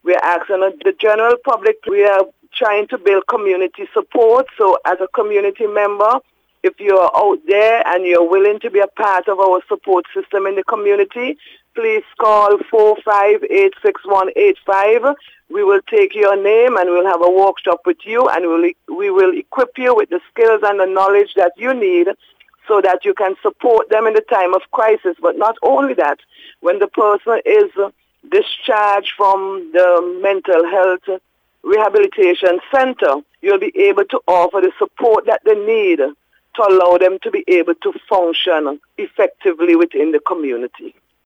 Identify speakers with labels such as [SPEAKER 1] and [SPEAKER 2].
[SPEAKER 1] We're asking the general public, we are trying to build community support. So as a community member, if you're out there and you're willing to be a part of our support system in the community, please call 4586185. We will take your name and we'll have a workshop with you, and we will equip you with the skills and the knowledge that you need so that you can support them in the time of crisis. But not only that, when the person is discharged from the mental health rehabilitation center, you'll be able to offer the support that they need to allow them to be able to function effectively within the community.